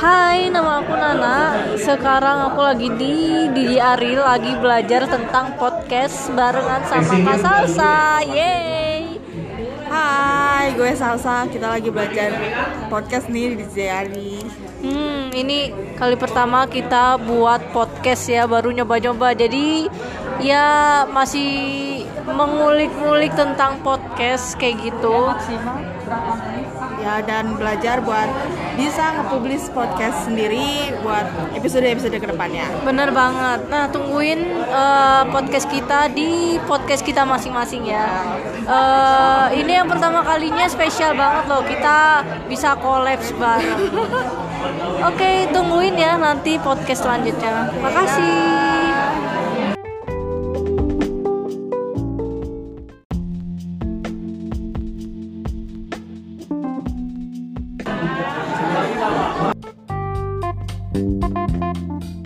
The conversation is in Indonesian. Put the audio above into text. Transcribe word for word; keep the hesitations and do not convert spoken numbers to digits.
Hai, nama aku Nana. Sekarang aku lagi di di Ari lagi belajar tentang podcast barengan sama Kak Salsa. Yeay. Hai, gue Salsa. Kita lagi belajar podcast nih di Ari. Hmm, ini kali pertama kita buat podcast ya, baru nyoba-nyoba. Jadi ya masih mengulik-ngulik tentang podcast kayak gitu. Ya, dan belajar buat bisa nge-publish podcast sendiri buat episode-episode kedepannya. Bener banget. Nah, tungguin uh, podcast kita di podcast kita masing-masing ya. Uh, ini yang pertama kalinya spesial banget loh. Kita bisa collabs bareng. Oke, okay, tungguin ya nanti podcast selanjutnya. Makasih. Thank you.